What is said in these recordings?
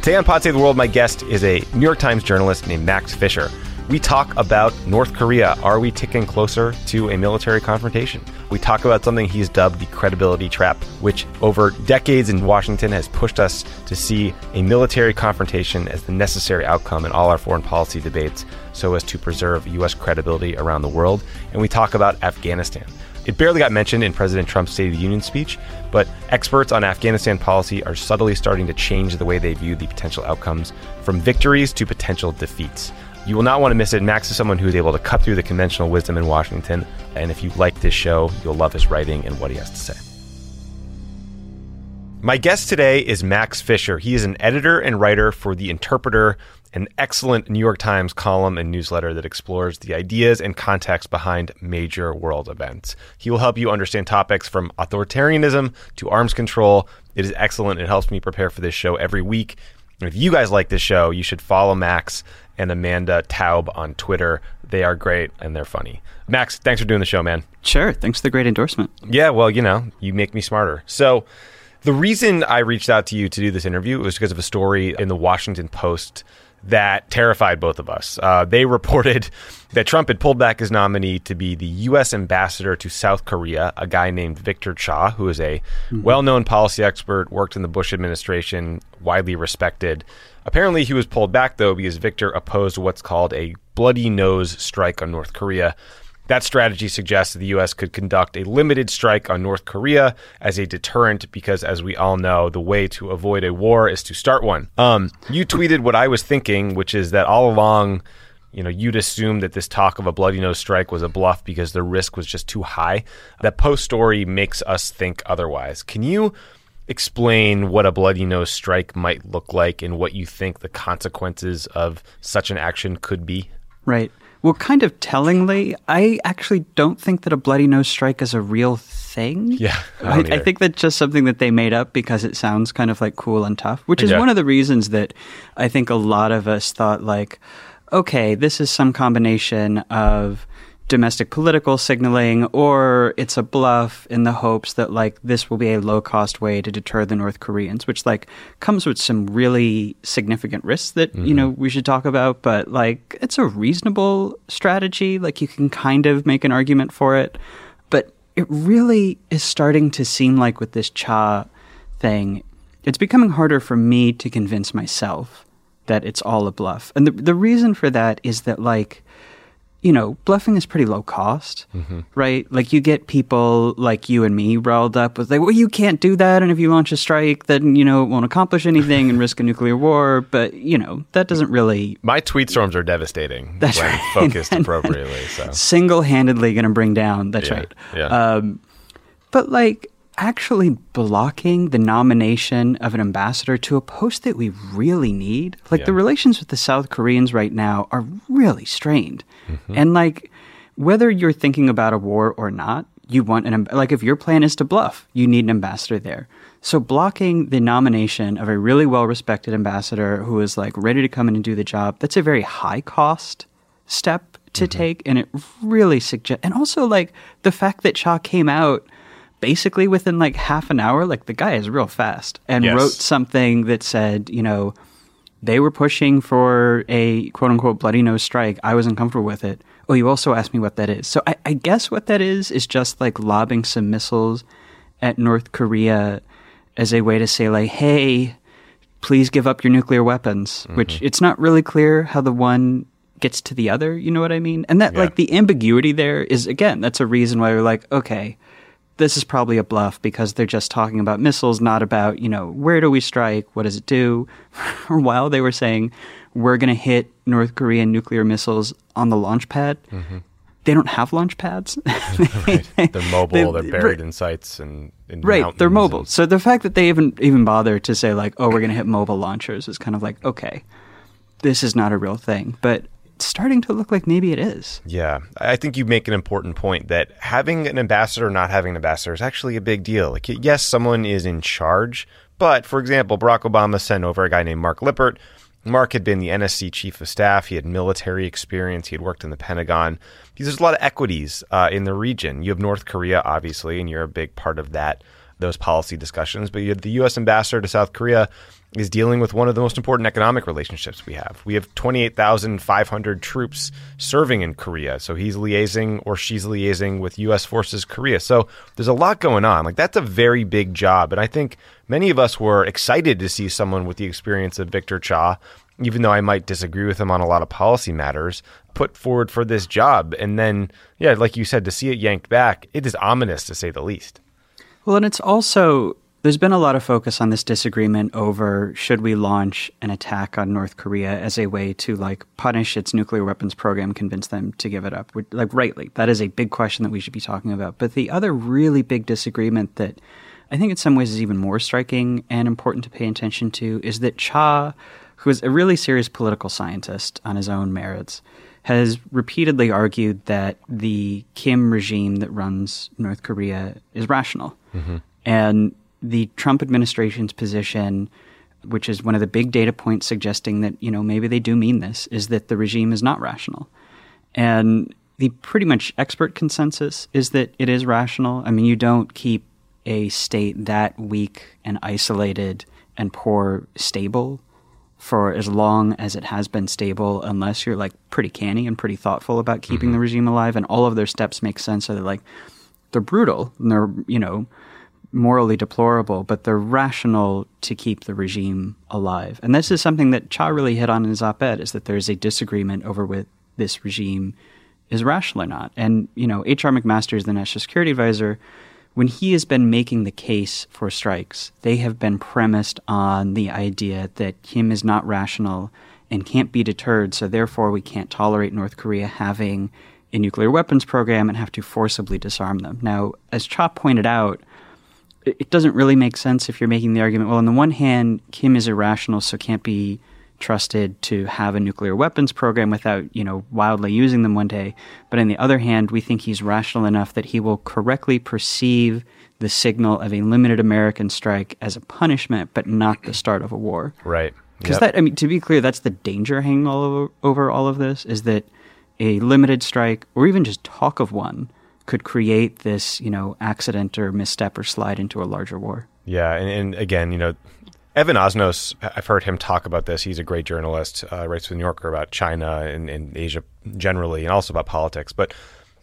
Today on Pod Save the World, my guest is a New York Times journalist named Max Fisher. We talk about North Korea. Are we ticking closer to a military confrontation? We talk about something he's dubbed the credibility trap, which over decades in Washington has pushed us to see a military confrontation as the necessary outcome in all our foreign policy debates so as to preserve U.S. credibility around the world. And we talk about Afghanistan. It barely got mentioned in President Trump's State of the Union speech, but experts on Afghanistan policy are subtly starting to change the way they view the potential outcomes from victories to potential defeats. You will not want to miss it. Max is someone who is able to cut through the conventional wisdom in Washington, and if you like this show, you'll love his writing and what he has to say. My guest today is Max Fisher. He is an editor and writer for The Interpreter, an excellent New York Times column and newsletter that explores the ideas and context behind major world events. He will help you understand topics from authoritarianism to arms control. It is excellent. It helps me prepare for this show every week. And if you guys like this show, you should follow Max and Amanda Taub on Twitter. They are great and they're funny. Max, thanks for doing the show, man. Sure. Thanks for the great endorsement. Yeah, well, you make me smarter. So the reason I reached out to you to do this interview was because of a story in the Washington Post that terrified both of us. They reported that Trump had pulled back his nominee to be the U.S. ambassador to South Korea, a guy named Victor Cha, who is a well-known policy expert, worked in the Bush administration, widely respected. Apparently, he was pulled back, though, because Victor opposed what's called a bloody nose strike on North Korea. That strategy suggests that the U.S. could conduct a limited strike on North Korea as a deterrent because, as we all know, the way to avoid a war is to start one. You tweeted what I was thinking, which is that all along, you'd assumed that this talk of a bloody nose strike was a bluff because the risk was just too high. That Post story makes us think otherwise. Can you explain what a bloody nose strike might look like and what you think the consequences of such an action could be? Right. Well, kind of tellingly, I actually don't think that a bloody nose strike is a real thing. Yeah, I think that's just something that they made up because it sounds kind of like cool and tough, which is one of the reasons that I think a lot of us thought like, okay, this is some combination of domestic political signaling, or it's a bluff in the hopes that like this will be a low-cost way to deter the North Koreans, which like comes with some really significant risks that, we should talk about. But like it's a reasonable strategy. Like you can kind of make an argument for it. But it really is starting to seem like with this Cha thing, it's becoming harder for me to convince myself that it's all a bluff. And the reason for that is that like, bluffing is pretty low cost, right? Like you get people like you and me riled up with like, well, you can't do that. And if you launch a strike, then, it won't accomplish anything and risk a nuclear war. But, that doesn't really... My tweet storms are devastating when focused appropriately. So single-handedly going to bring down... That's right. Yeah. But like actually blocking the nomination of an ambassador to a post that we really need, like the relations with the South Koreans right now are really strained. And like, whether you're thinking about a war or not, you want like if your plan is to bluff, you need an ambassador there. So blocking the nomination of a really well-respected ambassador who is like ready to come in and do the job, that's a very high cost step to take. And it really suggests, and also like the fact that Cha came out basically within like half an hour, like the guy is real fast and wrote something that said, they were pushing for a quote unquote bloody nose strike. I was uncomfortable with it. Oh, you also asked me what that is. So I guess what that is just like lobbing some missiles at North Korea as a way to say like, hey, please give up your nuclear weapons, which it's not really clear how the one gets to the other. You know what I mean? And that like the ambiguity there is, again, that's a reason why we're like, okay, this is probably a bluff because they're just talking about missiles, not about, where do we strike? What does it do? For a while, they were saying, we're going to hit North Korean nuclear missiles on the launch pad. They don't have launch pads. Right. They're mobile. They're buried in sites and in mountains. They're mobile. So the fact that they even bother to say like, oh, we're going to hit mobile launchers is kind of like, okay, this is not a real thing. But starting to look like maybe it is. Yeah. I think you make an important point that having an ambassador or not having an ambassador is actually a big deal. Like, yes, someone is in charge, but for example, Barack Obama sent over a guy named Mark Lippert. Mark had been the NSC chief of staff. He had military experience. He had worked in the Pentagon. There's a lot of equities in the region. You have North Korea, obviously, and you're a big part of that those policy discussions. But the U.S. ambassador to South Korea is dealing with one of the most important economic relationships we have. We have 28,500 troops serving in Korea. So he's liaising or she's liaising with U.S. forces Korea. So there's a lot going on. Like, that's a very big job. And I think many of us were excited to see someone with the experience of Victor Cha, even though I might disagree with him on a lot of policy matters, put forward for this job. And then, yeah, like you said, to see it yanked back, it is ominous to say the least. Well, and it's also, there's been a lot of focus on this disagreement over should we launch an attack on North Korea as a way to like punish its nuclear weapons program, convince them to give it up. Like, rightly, that is a big question that we should be talking about. But the other really big disagreement that I think in some ways is even more striking and important to pay attention to is that Cha, who is a really serious political scientist on his own merits, has repeatedly argued that the Kim regime that runs North Korea is rational. Mm-hmm. And the Trump administration's position, which is one of the big data points suggesting that, maybe they do mean this, is that the regime is not rational. And the pretty much expert consensus is that it is rational. I mean, you don't keep a state that weak and isolated and poor stable for as long as it has been stable unless you're like pretty canny and pretty thoughtful about keeping the regime alive. And all of their steps make sense. So they're brutal and they're, morally deplorable, but they're rational to keep the regime alive. And this is something that Cha really hit on in his op-ed, is that there's a disagreement over whether this regime is rational or not. And, H.R. McMaster, the National Security Advisor, when he has been making the case for strikes, they have been premised on the idea that Kim is not rational and can't be deterred, so therefore we can't tolerate North Korea having a nuclear weapons program and have to forcibly disarm them. Now, as Cha pointed out, it doesn't really make sense if you're making the argument, well, on the one hand, Kim is irrational, so can't be trusted to have a nuclear weapons program without, wildly using them one day. But on the other hand, we think he's rational enough that he will correctly perceive the signal of a limited American strike as a punishment, but not the start of a war. Right. Because to be clear, that's the danger hanging over all of this, is that a limited strike, or even just talk of one, could create this, accident or misstep or slide into a larger war. Yeah, and again, Evan Osnos, I've heard him talk about this. He's a great journalist, writes for The New Yorker about China and Asia generally, and also about politics. But,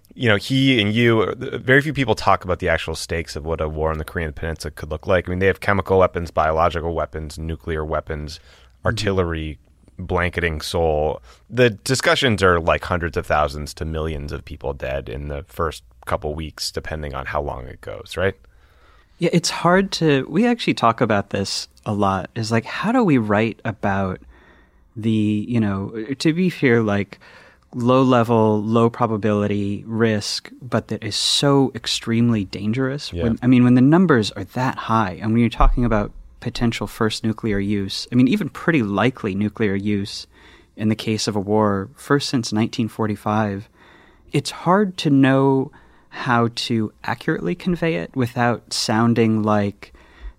he and you, very few people talk about the actual stakes of what a war on the Korean Peninsula could look like. I mean, they have chemical weapons, biological weapons, nuclear weapons, artillery, blanketing Seoul. The discussions are like hundreds of thousands to millions of people dead in the first couple weeks, depending on how long it goes, right? Yeah, it's hard to... We actually talk about this a lot, is like, how do we write about the, to be fair, like low-level, low-probability risk, but that is so extremely dangerous? Yeah. When the numbers are that high, and when you're talking about potential first nuclear use, even pretty likely nuclear use in the case of a war, first since 1945, it's hard to know how to accurately convey it without sounding like,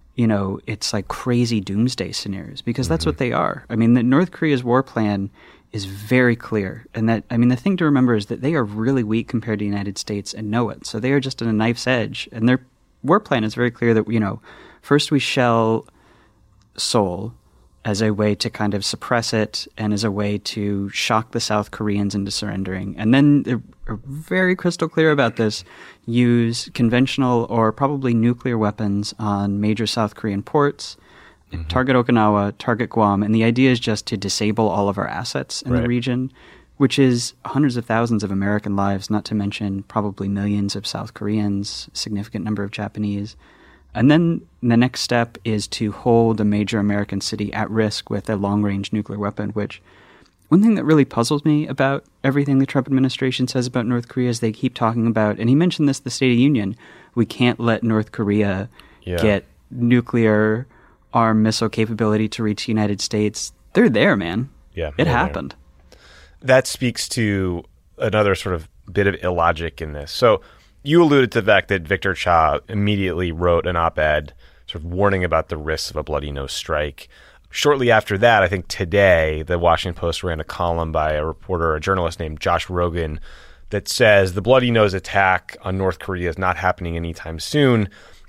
it's like crazy doomsday scenarios, because that's what they are. The North Korea's war plan is very clear. And that, the thing to remember is that they are really weak compared to the United States and know it. So they are just at a knife's edge. And their war plan is very clear that, first we shell Seoul as a way to kind of suppress it and as a way to shock the South Koreans into surrendering. And then they're very crystal clear about this, use conventional or probably nuclear weapons on major South Korean ports, target Okinawa, target Guam. And the idea is just to disable all of our assets in the region, which is hundreds of thousands of American lives, not to mention probably millions of South Koreans, a significant number of Japanese. And then the next step is to hold a major American city at risk with a long-range nuclear weapon, which one thing that really puzzles me about everything the Trump administration says about North Korea is they keep talking about, and he mentioned this in the State of the Union, we can't let North Korea get nuclear armed missile capability to reach the United States. They're there, man. Yeah, it happened. That speaks to another sort of bit of illogic in this. So you alluded to the fact that Victor Cha immediately wrote an op-ed sort of warning about the risks of a bloody nose strike. Shortly after that, I think today, the Washington Post ran a column by a journalist named Josh Rogan, that says the bloody nose attack on North Korea is not happening anytime soon.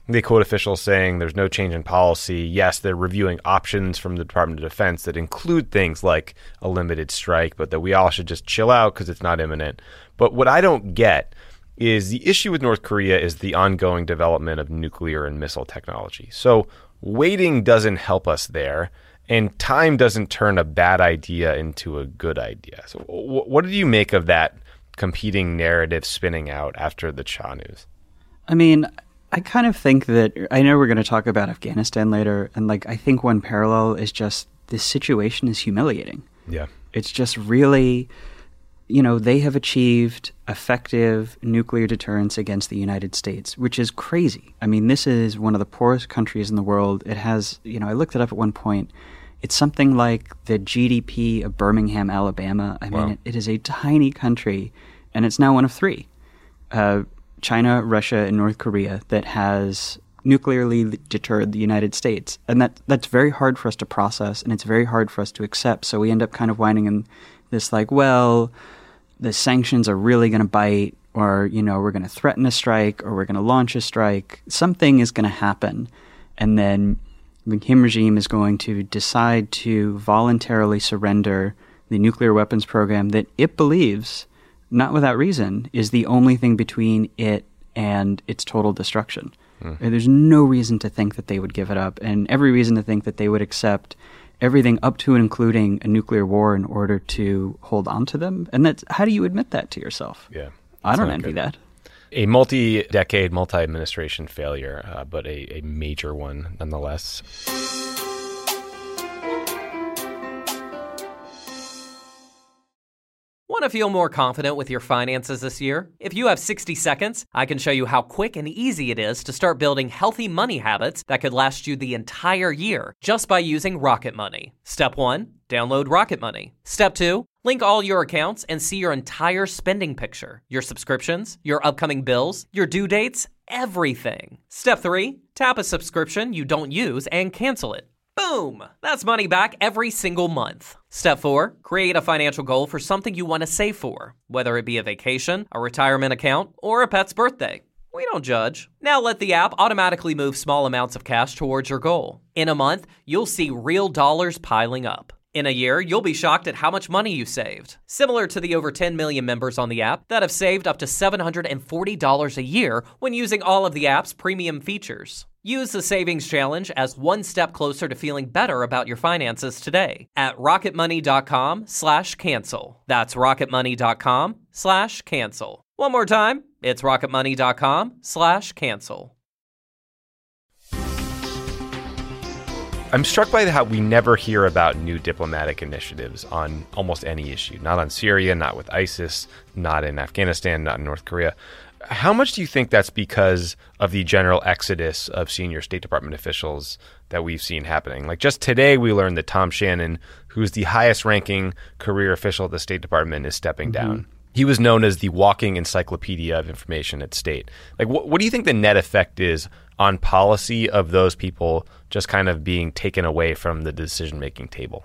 They quote officials saying there's no change in policy. Yes, they're reviewing options from the Department of Defense that include things like a limited strike, but that we all should just chill out because it's not imminent. But what I don't get is the issue with North Korea is the ongoing development of nuclear and missile technology. So waiting doesn't help us there, and time doesn't turn a bad idea into a good idea. So what did you make of that competing narrative spinning out after the Cha news? I mean, I kind of think that, I know we're going to talk about Afghanistan later, and I think one parallel is just this situation is humiliating. Yeah. It's just really, they have achieved effective nuclear deterrence against the United States, which is crazy. I mean, this is one of the poorest countries in the world. It has, I looked it up at one point. It's something like the GDP of Birmingham, Alabama. I mean, it is a tiny country, and it's now one of three. China, Russia, and North Korea that has nuclearly deterred the United States. And that's very hard for us to process, and it's very hard for us to accept. So we end up kind of whining in this the sanctions are really going to bite, or, we're going to threaten a strike, or we're going to launch a strike. Something is going to happen. And then the Kim regime is going to decide to voluntarily surrender the nuclear weapons program that it believes, not without reason, is the only thing between it and its total destruction. And there's no reason to think that they would give it up, and every reason to think that they would accept everything up to and including a nuclear war in order to hold on to them. And how do you admit that to yourself? Yeah, I don't envy that. A multi-decade, multi-administration failure, but a major one nonetheless. Want to feel more confident with your finances this year? If you have 60 seconds, I can show you how quick and easy it is to start building healthy money habits that could last you the entire year just by using Rocket Money. Step 1, download Rocket Money. Step 2, link all your accounts and see your entire spending picture, your subscriptions, your upcoming bills, your due dates, everything. Step 3, tap a subscription you don't use and cancel it. Boom! That's money back every single month. Step 4, create a financial goal for something you want to save for, whether it be a vacation, a retirement account, or a pet's birthday. We don't judge. Now let the app automatically move small amounts of cash towards your goal. In a month, you'll see real dollars piling up. In a year, you'll be shocked at how much money you saved. Similar to the over 10 million members on the app that have saved up to $740 a year when using all of the app's premium features. Use the Savings Challenge as one step closer to feeling better about your finances today at rocketmoney.com/cancel. That's rocketmoney.com/cancel. One more time, it's rocketmoney.com/cancel. I'm struck by how we never hear about new diplomatic initiatives on almost any issue. Not on Syria, not with ISIS, not in Afghanistan, not in North Korea. How much do you think that's because of the general exodus of senior State Department officials that we've seen happening? Like just today, we learned that Tom Shannon, who's the highest-ranking career official at the State Department, is stepping down. He was known as the walking encyclopedia of information at State. Like, what do you think the net effect is on policy of those people just kind of being taken away from the decision-making table?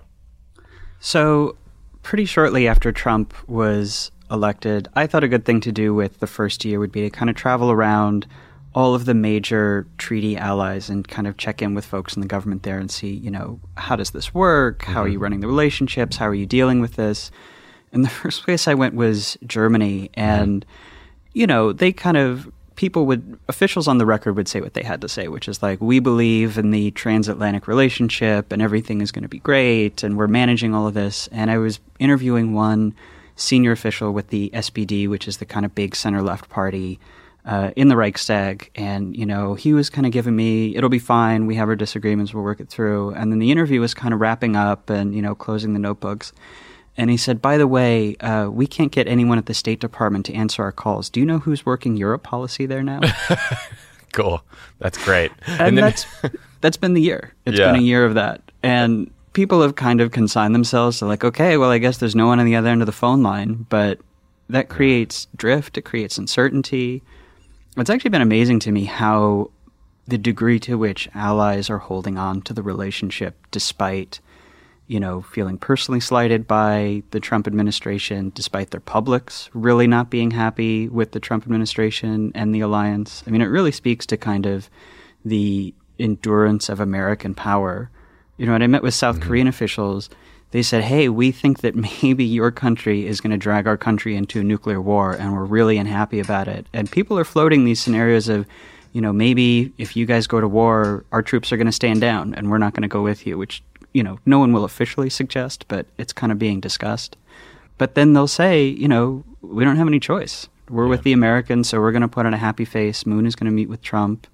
So pretty shortly after Trump was elected, I thought a good thing to do with the first year would be to kind of travel around all of the major treaty allies and kind of check in with folks in the government there and see, how does this work? How are you running the relationships? How are you dealing with this? And the first place I went was Germany. And, they kind of, officials on the record would say what they had to say, which is like, we believe in the transatlantic relationship and everything is going to be great and we're managing all of this. And I was interviewing one senior official with the SPD, which is the kind of big center-left party in the Reichstag. And, he was kind of giving me, it'll be fine. We have our disagreements. We'll work it through. And then the interview was kind of wrapping up and, closing the notebooks. And he said, by the way, we can't get anyone at the State Department to answer our calls. Do you know who's working Europe policy there now? Cool. That's great. And that's been the year. It's been a year of that. And people have kind of consigned themselves to like, okay, well, I guess there's no one on the other end of the phone line. But that creates drift. It creates uncertainty. It's actually been amazing to me how the degree to which allies are holding on to the relationship despite feeling personally slighted by the Trump administration, despite their publics really not being happy with the Trump administration and the alliance. I mean, it really speaks to kind of the endurance of American power. When I met with South Korean officials, they said, hey, we think that maybe your country is going to drag our country into a nuclear war, and we're really unhappy about it. And people are floating these scenarios of, maybe if you guys go to war, our troops are going to stand down and we're not going to go with you, which, no one will officially suggest, but it's kind of being discussed. But then they'll say, we don't have any choice. We're with the Americans, so we're going to put on a happy face. Moon is going to meet with Trump.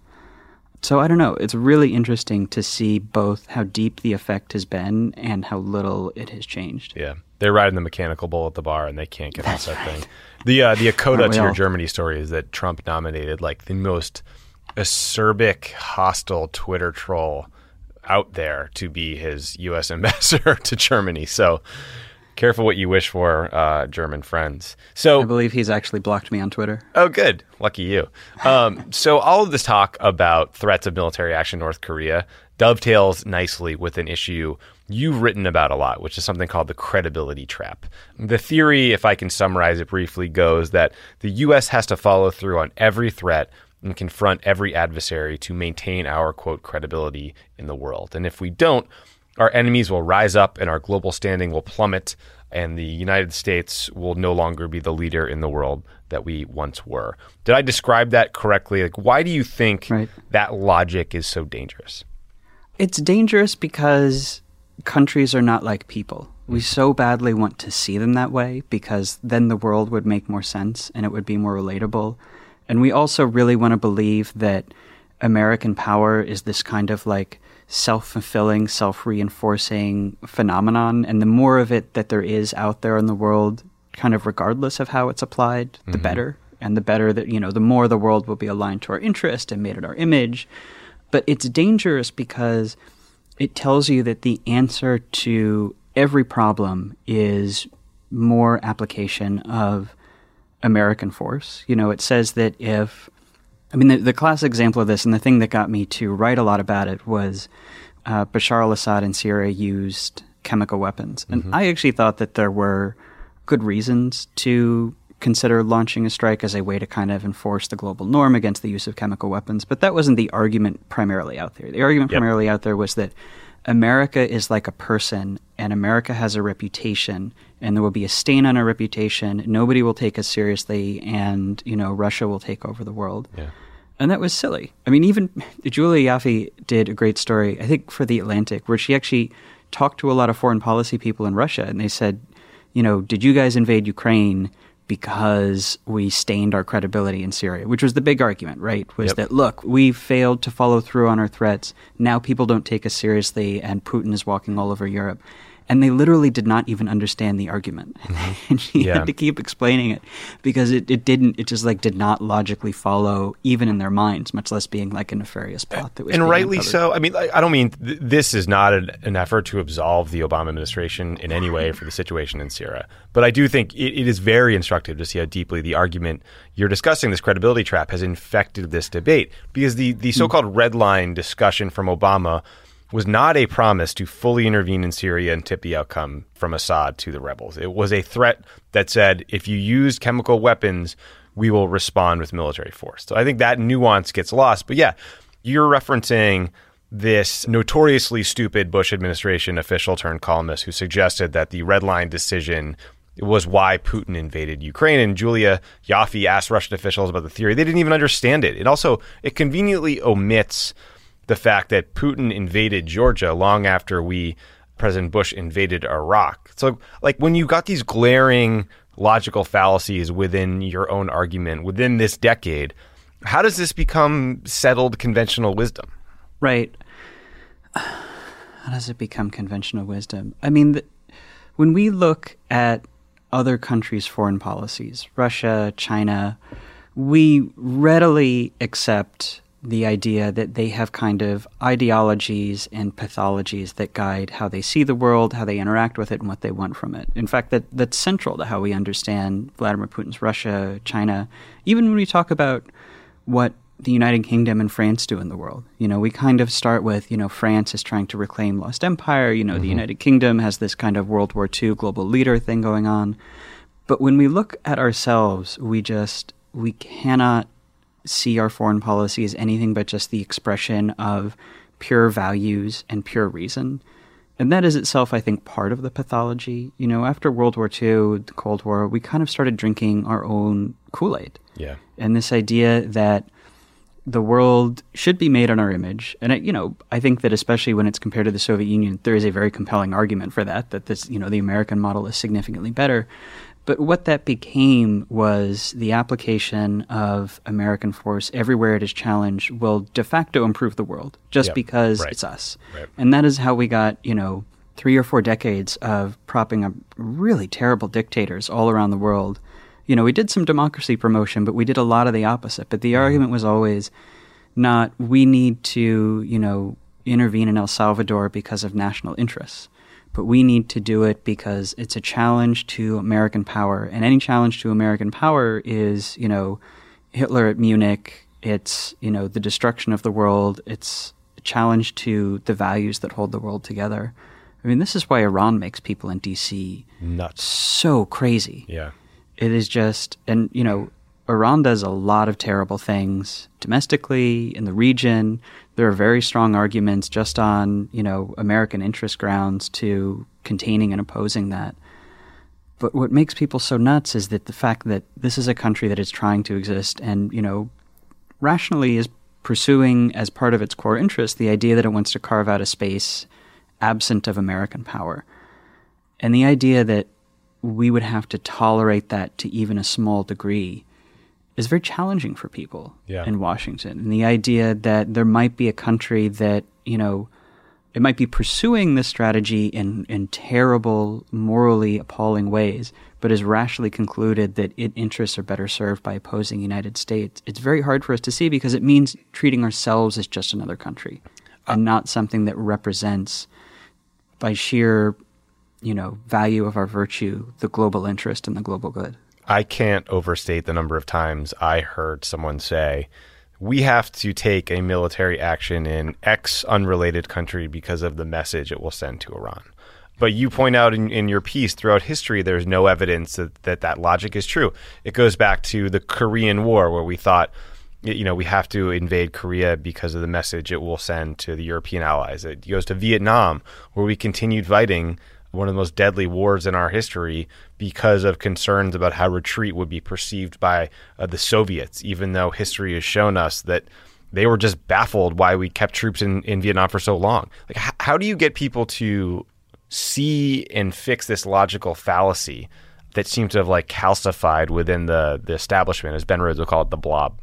So I don't know. It's really interesting to see both how deep the effect has been and how little it has changed. Yeah. They're riding the mechanical bull at the bar and they can't get off that thing. The coda to your Germany story is that Trump nominated like the most acerbic, hostile Twitter troll out there to be his U.S. ambassador to Germany. So careful what you wish for, German friends. So I believe he's actually blocked me on Twitter. Oh, good. Lucky you. So all of this talk about threats of military action in North Korea dovetails nicely with an issue you've written about a lot, which is something called the credibility trap. The theory, if I can summarize it briefly, goes that the U.S. has to follow through on every threat and confront every adversary to maintain our, quote, credibility in the world. And if we don't, our enemies will rise up and our global standing will plummet, and the United States will no longer be the leader in the world that we once were. Did I describe that correctly? Like, why do you think that logic is so dangerous? It's dangerous because countries are not like people. We so badly want to see them that way because then the world would make more sense and it would be more relatable. And we also really want to believe that American power is this kind of like self-fulfilling, self-reinforcing phenomenon. And the more of it that there is out there in the world, kind of regardless of how it's applied, the better. And the better that, the more the world will be aligned to our interest and made in our image. But it's dangerous because it tells you that the answer to every problem is more application of American force. It says that the classic example of this, and the thing that got me to write a lot about it, was Bashar al-Assad in Syria used chemical weapons. And I actually thought that there were good reasons to consider launching a strike as a way to kind of enforce the global norm against the use of chemical weapons. But that wasn't the argument primarily out there. The argument primarily out there was that America is like a person, and America has a reputation, and there will be a stain on our reputation. Nobody will take us seriously, and, Russia will take over the world. Yeah. And that was silly. I mean, even Julia Yaffe did a great story, I think, for The Atlantic, where she actually talked to a lot of foreign policy people in Russia, and they said, did you guys invade Ukraine because we stained our credibility in Syria, which was the big argument, right? Was that, look, we failed to follow through on our threats. Now people don't take us seriously, and Putin is walking all over Europe. And they literally did not even understand the argument. And she had to keep explaining it because it did not logically follow even in their minds, much less being like a nefarious plot that was and rightly uncovered. So. I mean, I don't mean this is not an effort to absolve the Obama administration in any way for the situation in Syria. But I do think it is very instructive to see how deeply the argument you're discussing, this credibility trap, has infected this debate. Because the so-called red line discussion from Obama was not a promise to fully intervene in Syria and tip the outcome from Assad to the rebels. It was a threat that said, if you use chemical weapons, we will respond with military force. So I think that nuance gets lost. But yeah, you're referencing this notoriously stupid Bush administration official turned columnist who suggested that the red line decision was why Putin invaded Ukraine. And Julia Yaffe asked Russian officials about the theory. They didn't even understand it. It conveniently omits the fact that Putin invaded Georgia long after President Bush invaded Iraq. So, like, when you got these glaring logical fallacies within your own argument within this decade, how does this become settled conventional wisdom? Right. How does it become conventional wisdom? I mean, when we look at other countries' foreign policies, Russia, China, we readily accept the idea that they have kind of ideologies and pathologies that guide how they see the world, how they interact with it, and what they want from it. In fact, that's central to how we understand Vladimir Putin's Russia, China, even when we talk about what the United Kingdom and France do in the world. We kind of start with, France is trying to reclaim lost empire. The United Kingdom has this kind of World War II global leader thing going on. But when we look at ourselves, we cannot see our foreign policy as anything but just the expression of pure values and pure reason. And that is itself, I think, part of the pathology. You know, after World War II, the Cold War, we kind of started drinking our own Kool-Aid. Yeah. And this idea that the world should be made on our image. And, I think that especially when it's compared to the Soviet Union, there is a very compelling argument for that this, the American model is significantly better. But what that became was the application of American force everywhere it is challenged will de facto improve the world just because it's us. Right. And that is how we got, 3 or 4 decades of propping up really terrible dictators all around the world. We did some democracy promotion, but we did a lot of the opposite. But the argument was always not, we need to, intervene in El Salvador because of national interests. But we need to do it because it's a challenge to American power. And any challenge to American power is, Hitler at Munich. It's, the destruction of the world. It's a challenge to the values that hold the world together. I mean, this is why Iran makes people in D.C. nuts, so crazy. Yeah. It is just, and, Iran does a lot of terrible things domestically, in the region. There are very strong arguments just on, American interest grounds to containing and opposing that. But what makes people so nuts is that the fact that this is a country that is trying to exist and, rationally is pursuing as part of its core interest the idea that it wants to carve out a space absent of American power. And the idea that we would have to tolerate that to even a small degree is very challenging for people in Washington. And the idea that there might be a country that, it might be pursuing this strategy in terrible, morally appalling ways, but has rationally concluded that its interests are better served by opposing the United States. It's very hard for us to see because it means treating ourselves as just another country and not something that represents, by sheer, value of our virtue, the global interest and the global good. I can't overstate the number of times I heard someone say, we have to take a military action in X unrelated country because of the message it will send to Iran. But you point out in your piece, throughout history, there's no evidence that logic is true. It goes back to the Korean War, where we thought, we have to invade Korea because of the message it will send to the European allies. It goes to Vietnam, where we continued fighting one of the most deadly wars in our history because of concerns about how retreat would be perceived by the Soviets, even though history has shown us that they were just baffled why we kept troops in Vietnam for so long. Like, how do you get people to see and fix this logical fallacy that seems to have calcified within the establishment, as Ben Rhodes would call it, the blob?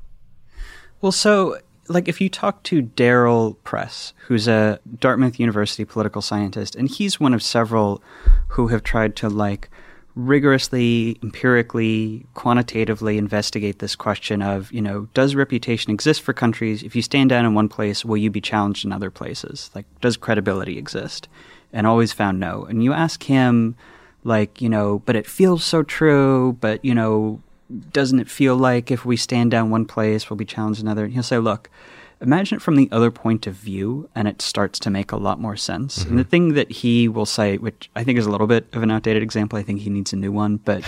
Well, so if you talk to Daryl Press, who's a Dartmouth University political scientist, and he's one of several who have tried to rigorously, empirically, quantitatively investigate this question of, does reputation exist for countries? If you stand down in one place, will you be challenged in other places? Does credibility exist? And always found no. And you ask him, but it feels so true, but, doesn't it feel like if we stand down one place, we'll be challenged in another? And he'll say, look, imagine it from the other point of view, and it starts to make a lot more sense. Mm-hmm. And the thing that he will say, which I think is a little bit of an outdated example, I think he needs a new one, but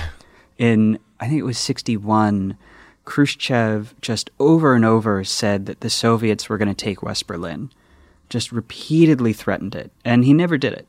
I think it was 1961, Khrushchev just over and over said that the Soviets were going to take West Berlin, just repeatedly threatened it, and he never did it.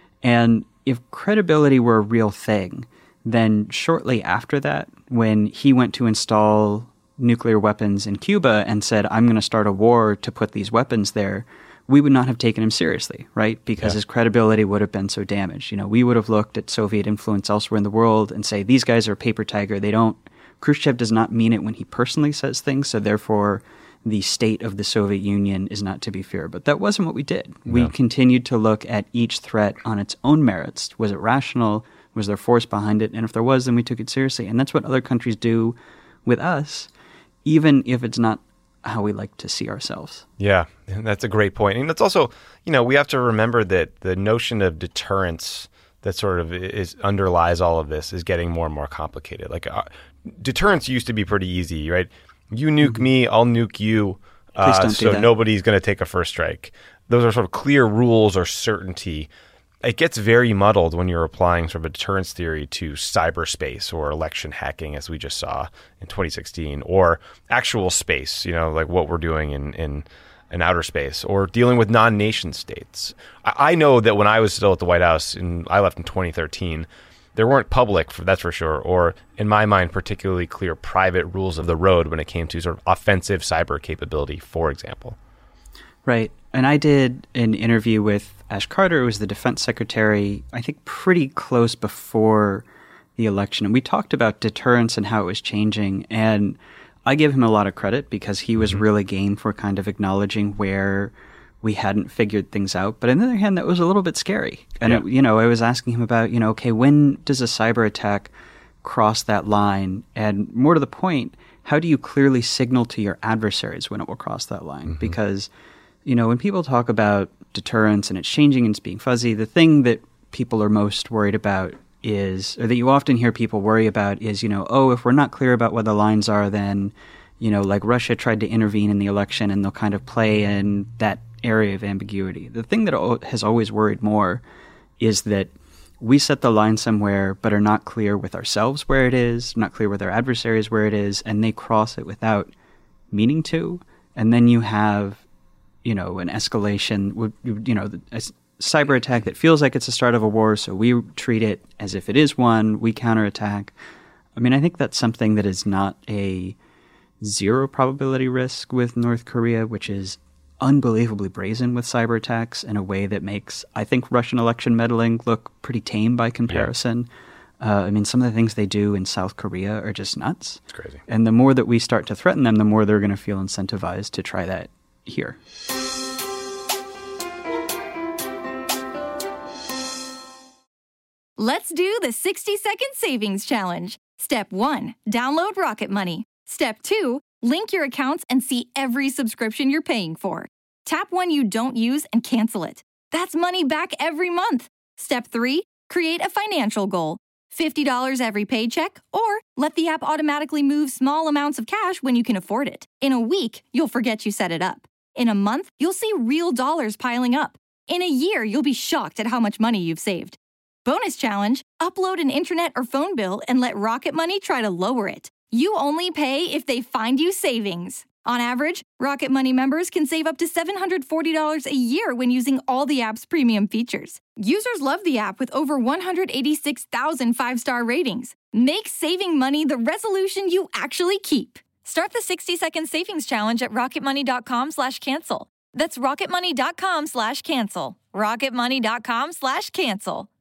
And if credibility were a real thing, then shortly after that, when he went to install nuclear weapons in Cuba and said, I'm going to start a war to put these weapons there, we would not have taken him seriously, right? Because his credibility would have been so damaged. We would have looked at Soviet influence elsewhere in the world and say, these guys are a paper tiger. Khrushchev does not mean it when he personally says things, so therefore the state of the Soviet Union is not to be feared. But that wasn't what we did. No. We continued to look at each threat on its own merits. Was it rational? Was there force behind it? And if there was, then we took it seriously. And that's what other countries do with us, even if it's not how we like to see ourselves. Yeah, that's a great point. And it's also, we have to remember that the notion of deterrence that sort of underlies all of this is getting more and more complicated. Deterrence used to be pretty easy, right? You nuke me, I'll nuke you, so nobody's going to take a first strike. Those are sort of clear rules or certainty. it gets very muddled when you're applying sort of a deterrence theory to cyberspace or election hacking, as we just saw in 2016, or actual space, like what we're doing in outer space, or dealing with non-nation states. I know that when I was still at the White House, and I left in 2013, there weren't public, that's for sure, or in my mind, particularly clear private rules of the road when it came to sort of offensive cyber capability, for example. Right. And I did an interview with Ash Carter, who was the defense secretary, I think pretty close before the election. And we talked about deterrence and how it was changing. And I give him a lot of credit because he was really game for kind of acknowledging where we hadn't figured things out. But on the other hand, that was a little bit scary. And, I was asking him about, okay, when does a cyber attack cross that line? And more to the point, how do you clearly signal to your adversaries when it will cross that line? Because, when people talk about deterrence and it's changing and it's being fuzzy, the thing that people are most worried about is, or that you often hear people worry about is, if we're not clear about what the lines are, then, like Russia tried to intervene in the election and they'll kind of play in that area of ambiguity. The thing that has always worried more is that we set the line somewhere but are not clear with ourselves where it is, not clear with our adversaries where it is, and they cross it without meaning to. And then you have, an escalation, a cyber attack that feels like it's the start of a war, so we treat it as if it is one, we counterattack. I mean, I think that's something that is not a zero probability risk with North Korea, which is unbelievably brazen with cyber attacks in a way that makes, I think, Russian election meddling look pretty tame by comparison. Yeah. Some of the things they do in South Korea are just nuts. It's crazy. And the more that we start to threaten them, the more they're going to feel incentivized to try that here. Let's do the 60-second savings challenge. Step 1, download Rocket Money. Step 2, link your accounts and see every subscription you're paying for. Tap one you don't use and cancel it. That's money back every month. Step 3, create a financial goal. $50 every paycheck, or let the app automatically move small amounts of cash when you can afford it. In a week, you'll forget you set it up. In a month, you'll see real dollars piling up. In a year, you'll be shocked at how much money you've saved. Bonus challenge, upload an internet or phone bill and let Rocket Money try to lower it. You only pay if they find you savings. On average, Rocket Money members can save up to $740 a year when using all the app's premium features. Users love the app with over 186,000 five-star ratings. Make saving money the resolution you actually keep. Start the 60-second savings challenge at rocketmoney.com/cancel. That's rocketmoney.com/cancel. rocketmoney.com/cancel.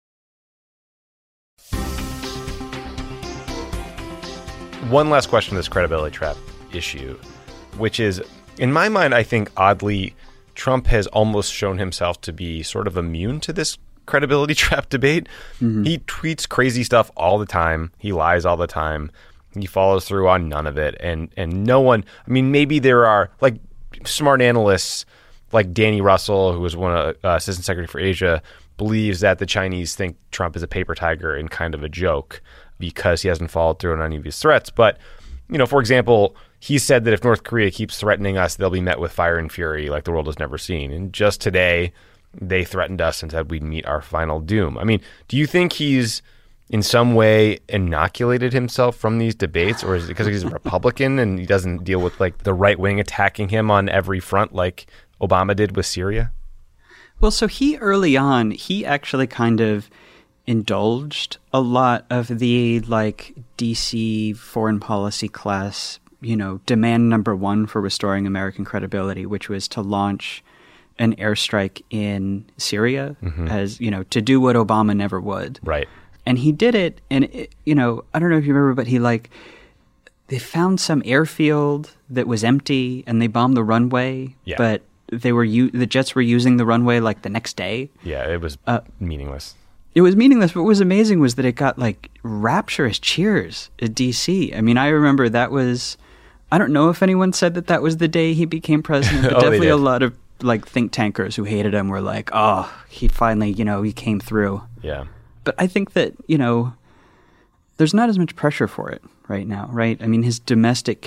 One last question on this credibility trap issue, which is, in my mind, I think oddly, Trump has almost shown himself to be sort of immune to this credibility trap debate. He tweets crazy stuff all the time. He lies all the time. He follows through on none of it. And no one, maybe there are like smart analysts like Danny Russell, who was one of Assistant Secretary for Asia, believes that the Chinese think Trump is a paper tiger and kind of a joke because he hasn't followed through on any of his threats. But, for example, he said that if North Korea keeps threatening us, they'll be met with fire and fury like the world has never seen. And just today, they threatened us and said we'd meet our final doom. Do you think he's in some way inoculated himself from these debates, or is it because he's a Republican and he doesn't deal with like the right wing attacking him on every front like Obama did with Syria? Well, so early on, he actually kind of indulged a lot of the like DC foreign policy class, demand number one for restoring American credibility, which was to launch an airstrike in Syria as, to do what Obama never would. Right. And he did it. And, I don't know if you remember, but they found some airfield that was empty and they bombed the runway. Yeah. But the jets were using the runway like the next day. Yeah, it was meaningless. It was meaningless. But what was amazing was that it got like rapturous cheers at DC. I remember that was, I don't know if anyone said that was the day he became president, but definitely a lot of like think tankers who hated him were like, oh, he finally, he came through. Yeah. But I think that, there's not as much pressure for it right now, right? His domestic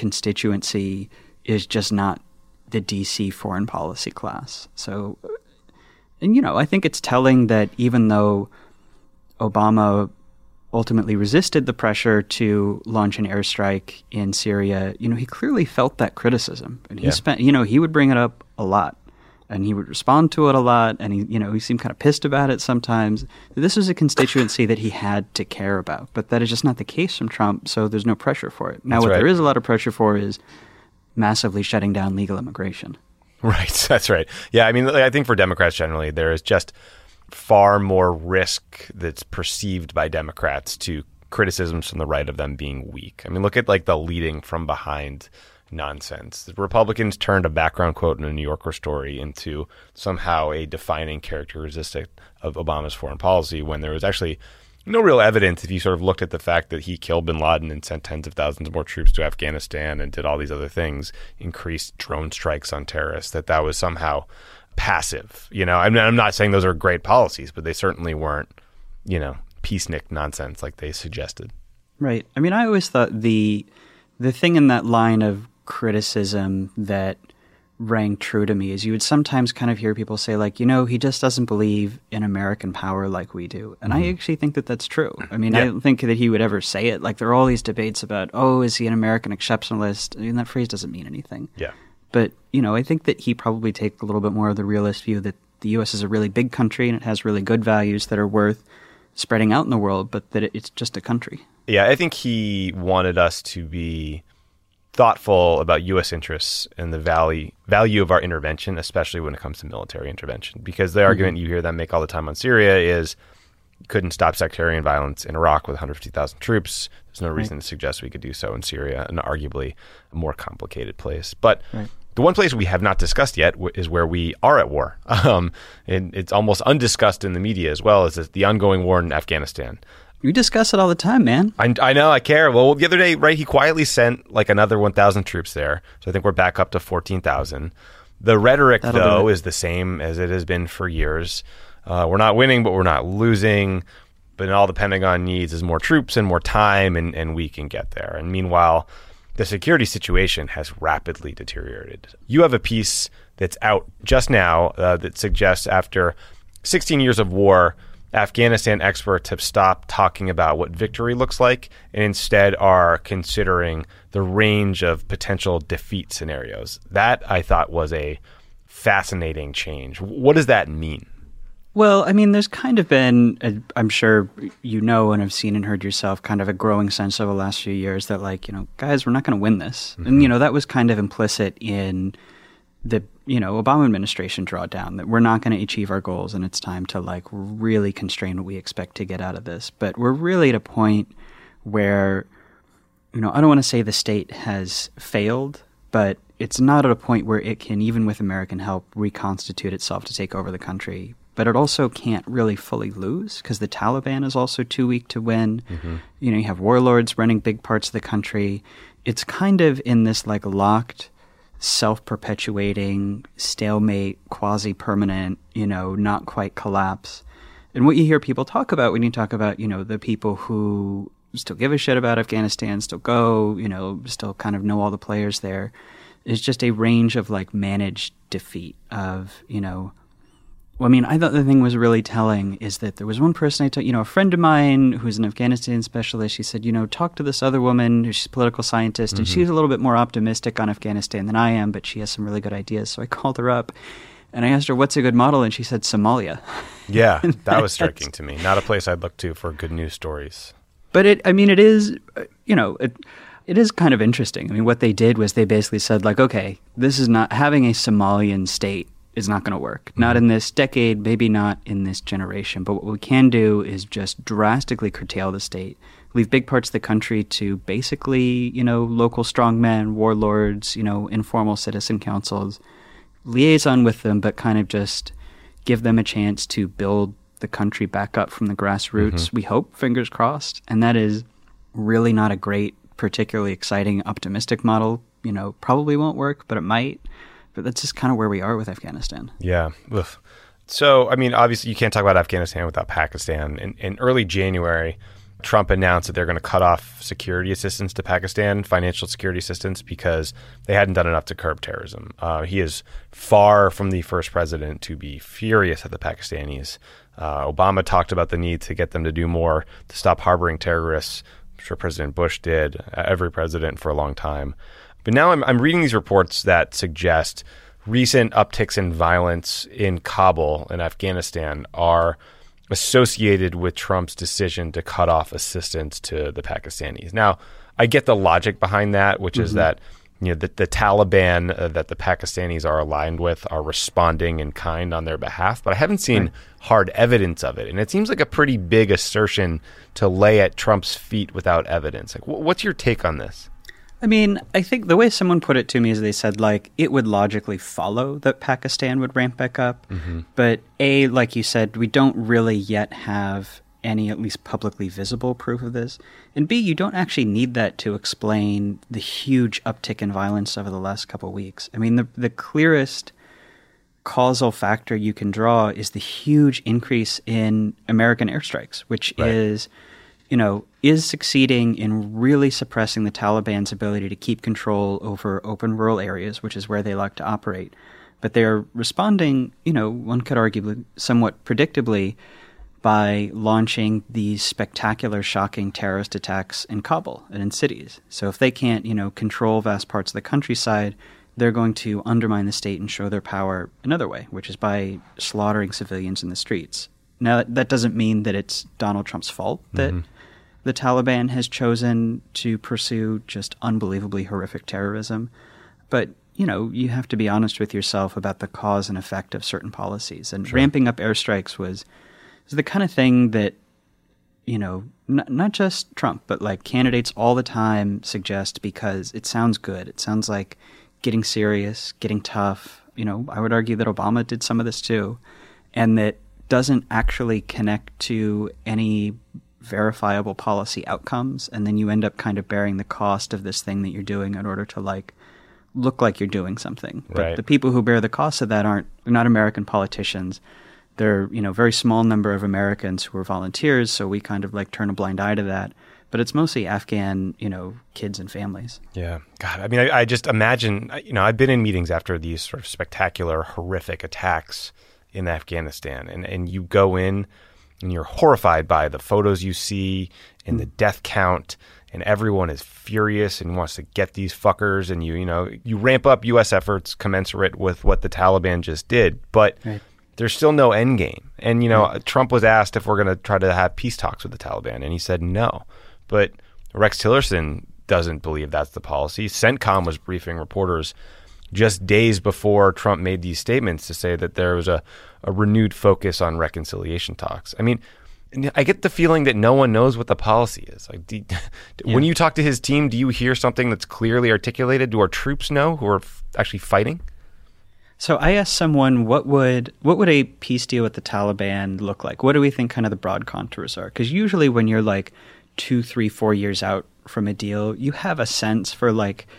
constituency is just not the DC foreign policy class. So And, I think it's telling that even though Obama ultimately resisted the pressure to launch an airstrike in Syria, he clearly felt that criticism. And he would bring it up a lot. And he would respond to it a lot. And he seemed kind of pissed about it sometimes. This was a constituency that he had to care about. But that is just not the case from Trump, so there's no pressure for it. Now, there is a lot of pressure for is massively shutting down legal immigration. Right, that's right. Yeah, I think for Democrats generally, there is just far more risk that's perceived by Democrats to criticisms from the right of them being weak. Look at the leading from behind nonsense. The Republicans turned a background quote in a New Yorker story into somehow a defining characteristic of Obama's foreign policy when there was actually no real evidence, if you sort of looked at the fact that he killed bin Laden and sent tens of thousands more troops to Afghanistan and did all these other things, increased drone strikes on terrorists, that was somehow passive. I'm not saying those are great policies, but they certainly weren't, peacenik nonsense like they suggested. Right. I always thought the thing in that line of criticism that rang true to me is you would sometimes kind of hear people say he just doesn't believe in American power like we do. And I actually think that that's true. I don't think that he would ever say it. There are all these debates about, is he an American exceptionalist? That phrase doesn't mean anything. Yeah. But, I think that he probably takes a little bit more of the realist view that the U.S. is a really big country and it has really good values that are worth spreading out in the world, but that it's just a country. Yeah, I think he wanted us to be thoughtful about U.S. interests and the value of our intervention, especially when it comes to military intervention. Because the argument you hear them make all the time on Syria is couldn't stop sectarian violence in Iraq with 150,000 troops. There's no reason to suggest we could do so in Syria, an arguably more complicated place. But the one place we have not discussed yet is where we are at war. And it's almost undiscussed in the media as well, as the ongoing war in Afghanistan. You discuss it all the time, man. I know, I care. Well, the other day, he quietly sent another 1,000 troops there. So I think we're back up to 14,000. The rhetoric, though, is the same as it has been for years. We're not winning, but we're not losing. But all the Pentagon needs is more troops and more time, and we can get there. And meanwhile, the security situation has rapidly deteriorated. You have a piece that's out just now that suggests after 16 years of war, Afghanistan experts have stopped talking about what victory looks like and instead are considering the range of potential defeat scenarios. That, I thought, was a fascinating change. What does that mean? Well, there's kind of been, I'm sure and have seen and heard yourself, kind of a growing sense over the last few years that, guys, we're not going to win this. Mm-hmm. And, that was kind of implicit in the, Obama administration drawdown, that we're not going to achieve our goals and it's time to, really constrain what we expect to get out of this. But we're really at a point where, I don't want to say the state has failed, but it's not at a point where it can, even with American help, reconstitute itself to take over the country. But it also can't really fully lose because the Taliban is also too weak to win. Mm-hmm. You have warlords running big parts of the country. It's kind of in this locked, self-perpetuating, stalemate, quasi-permanent, not quite collapse. And what you hear people talk about when you talk about, the people who still give a shit about Afghanistan, still go, still kind of know all the players there, is just a range of managed defeat of, I thought the thing was really telling is that there was one person I talked, a friend of mine who's an Afghanistan specialist. She said, talk to this other woman who's a political scientist, and she's a little bit more optimistic on Afghanistan than I am, but she has some really good ideas. So I called her up and I asked her, what's a good model? And she said, Somalia. Yeah, that was striking to me. Not a place I'd look to for good news stories. But it is, it is kind of interesting. What they did was they basically said, okay, this is not having a Somalian state is not going to work. Not in this decade, maybe not in this generation. But what we can do is just drastically curtail the state, leave big parts of the country to basically, local strongmen, warlords, informal citizen councils, liaison with them, but kind of just give them a chance to build the country back up from the grassroots. We hope, fingers crossed. And that is really not a great, particularly exciting, optimistic model. Probably won't work, but it might. But that's just kind of where we are with Afghanistan. Yeah. So, obviously you can't talk about Afghanistan without Pakistan. In early January, Trump announced that they're going to cut off security assistance to Pakistan, financial security assistance, because they hadn't done enough to curb terrorism. He is far from the first president to be furious at the Pakistanis. Obama talked about the need to get them to do more to stop harboring terrorists. I'm sure President Bush did, every president for a long time. But now I'm reading these reports that suggest recent upticks in violence in Kabul and Afghanistan are associated with Trump's decision to cut off assistance to the Pakistanis. Now, I get the logic behind that, which is that the Taliban that the Pakistanis are aligned with are responding in kind on their behalf, but I haven't seen hard evidence of it. And it seems like a pretty big assertion to lay at Trump's feet without evidence. Like, what's your take on this? I mean, I think the way someone put it to me is they said, like, it would logically follow that Pakistan would ramp back up. But A, like you said, we don't really yet have any at least publicly visible proof of this. And B, you don't actually need that to explain the huge uptick in violence over the last couple of weeks. I mean, the clearest causal factor you can draw is the huge increase in American airstrikes, which is succeeding in really suppressing the Taliban's ability to keep control over open rural areas, which is where they like to operate. But they're responding, one could argue somewhat predictably, by launching these spectacular, shocking terrorist attacks in Kabul and in cities. So if they can't, control vast parts of the countryside, they're going to undermine the state and show their power another way, which is by slaughtering civilians in the streets. Now, that doesn't mean that it's Donald Trump's fault that the Taliban has chosen to pursue just unbelievably horrific terrorism. But, you have to be honest with yourself about the cause and effect of certain policies. And ramping up airstrikes was the kind of thing that, not just Trump, but like candidates all the time suggest because it sounds good. It sounds like getting serious, getting tough. I would argue that Obama did some of this too, and that doesn't actually connect to any verifiable policy outcomes. And then you end up kind of bearing the cost of this thing that you're doing in order to look like you're doing something. But the people who bear the cost of that they're not American politicians. They're, very small number of Americans who are volunteers, so we kind of turn a blind eye to that. But it's mostly Afghan, kids and families. Yeah. God, I mean, I just imagine, I've been in meetings after these sort of spectacular, horrific attacks in Afghanistan, and you go in and you're horrified by the photos you see and the death count, and everyone is furious and wants to get these fuckers, and you ramp up U.S. efforts commensurate with what the Taliban just did, but there's still no end game. And, Trump was asked if we're going to try to have peace talks with the Taliban, and he said no. But Rex Tillerson doesn't believe that's the policy. CENTCOM was briefing reporters just days before Trump made these statements to say that there was a renewed focus on reconciliation talks. I mean, I get the feeling that no one knows what the policy is. When you talk to his team, do you hear something that's clearly articulated? Do our troops know who are actually fighting? So I asked someone, what would a peace deal with the Taliban look like? What do we think kind of the broad contours are? Because usually when you're 2, 3, 4 years out from a deal, you have a sense for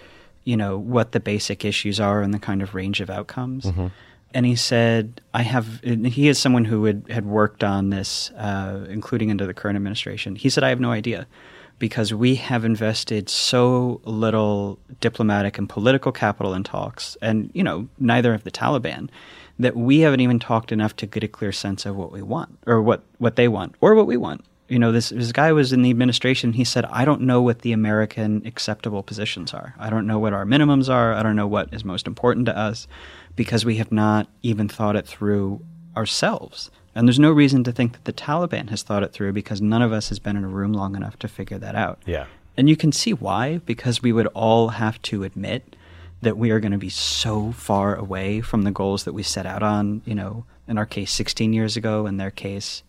what the basic issues are and the kind of range of outcomes. And he said, he is someone who had worked on this, including under the current administration. He said, I have no idea, because we have invested so little diplomatic and political capital in talks, and, neither have the Taliban, that we haven't even talked enough to get a clear sense of what we want, or what they want, or what we want. This guy was in the administration. He said, I don't know what the American acceptable positions are. I don't know what our minimums are. I don't know what is most important to us, because we have not even thought it through ourselves. And there's no reason to think that the Taliban has thought it through, because none of us has been in a room long enough to figure that out. Yeah. And you can see why, because we would all have to admit that we are going to be so far away from the goals that we set out on, in our case 16 years ago, in their case,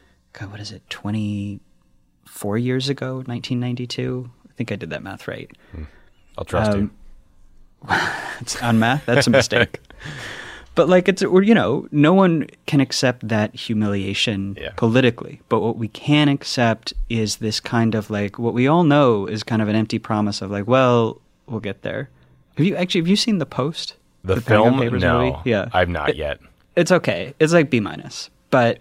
24 years ago, 1992? I think I did that math right. I'll trust you. It's on math, that's a mistake. But no one can accept that humiliation politically. But what we can accept is this kind of what we all know is kind of an empty promise of we'll get there. Have you seen The Post? The film? No. Movie? Yeah. I've not yet. It's okay. It's B-. But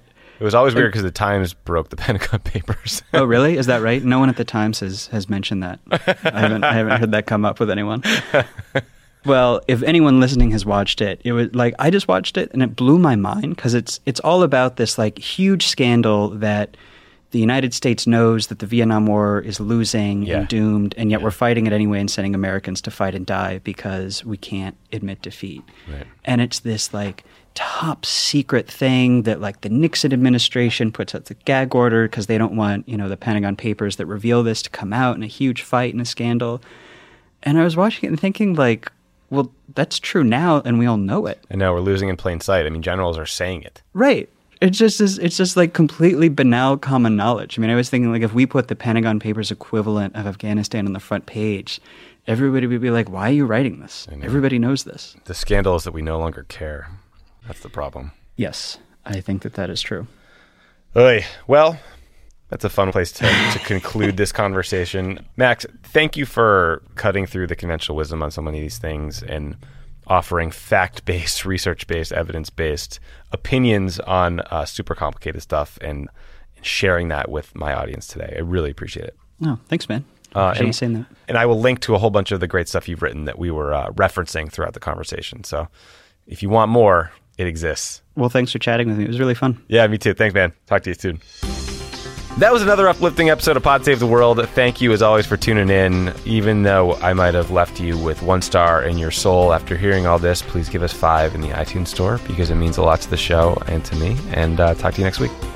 It was always weird because the Times broke the Pentagon Papers. Oh, really? Is that right? No one at the Times has mentioned that. I haven't heard that come up with anyone. Well, if anyone listening has watched it, it was like I just watched it and it blew my mind because it's all about this like huge scandal that the United States knows that the Vietnam War is losing and doomed, and yet we're fighting it anyway and sending Americans to fight and die because we can't admit defeat. Right. And it's this like top secret thing that like the Nixon administration puts out the gag order because they don't want, the Pentagon Papers that reveal this to come out in a huge fight and a scandal. And I was watching it and thinking like, well, that's true now, and we all know it. And now we're losing in plain sight. I mean, generals are saying it. Right. It's just like completely banal common knowledge. I mean, I was thinking like if we put the Pentagon Papers equivalent of Afghanistan on the front page, everybody would be like, why are you writing this? Everybody knows this. The scandal is that we no longer care. That's the problem. Yes, I think that is true. Oy. Well, that's a fun place to conclude this conversation. Max, thank you for cutting through the conventional wisdom on so many of these things and offering fact-based, research-based, evidence-based opinions on super complicated stuff and sharing that with my audience today. I really appreciate it. Oh, thanks, man. Appreciate you saying that. And I will link to a whole bunch of the great stuff you've written that we were referencing throughout the conversation. So if you want more, it exists. Well, thanks for chatting with me. It was really fun. Yeah, me too. Thanks, man. Talk to you soon. That was another uplifting episode of Pod Save the World. Thank you, as always, for tuning in. Even though I might have left you with 1 star in your soul after hearing all this, please give us 5 in the iTunes store because it means a lot to the show and to me. And talk to you next week.